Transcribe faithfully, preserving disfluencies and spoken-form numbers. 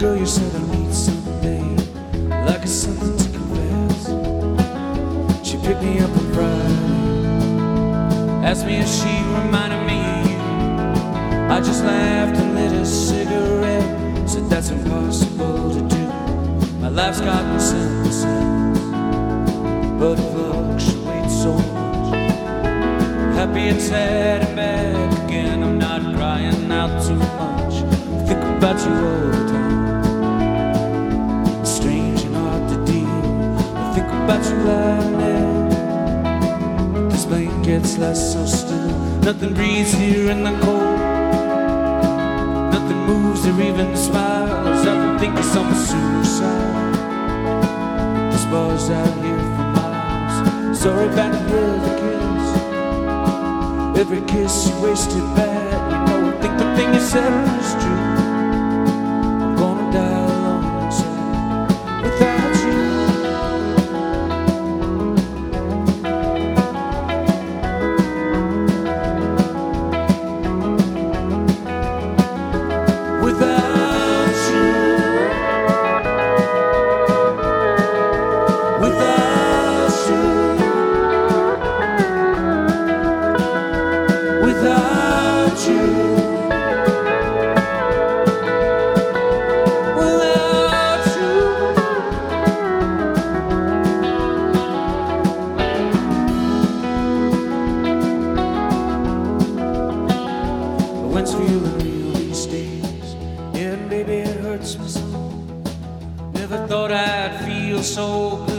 girl you said I'd meet someday, like it's something to confess. She picked me up on Friday, asked me if she reminded me of you. I just laughed and lit a cigarette, said that's impossible to do. My life's got no sense, but it fluctuates so much. Happy and sad and back again. I'm not crying out too much. I think about you all the time. It's strange and hard to deal. I think about you lying there. This blanket's less so still. Nothing breathes here in the cold. Nothing moves or even smiles. I've been thinking some suicide. This bar's out here for miles. Sorry about the other kiss. Every kiss you wasted bad. You know I think the thing you said is true. I'm gonna die alone inside without you. Without you. Without you. Without you, without you, the wind's feeling real these days, and baby it hurts me so. Never thought I'd feel so.